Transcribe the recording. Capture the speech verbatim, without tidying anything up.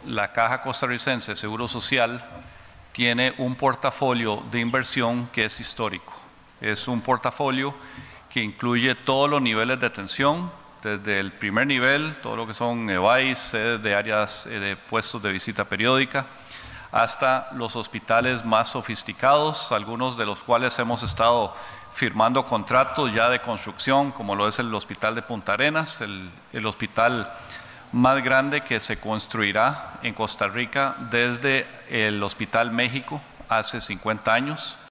la Caja Costarricense de Seguro Social tiene un portafolio de inversión que es histórico. Es un portafolio que incluye todos los niveles de atención, desde el primer nivel, todo lo que son E V A I, sedes de áreas de puestos de visita periódica, hasta los hospitales más sofisticados, algunos de los cuales hemos estado firmando contratos ya de construcción, como lo es el Hospital de Punta Arenas, el, el hospital más grande que se construirá en Costa Rica desde el Hospital México hace cincuenta años.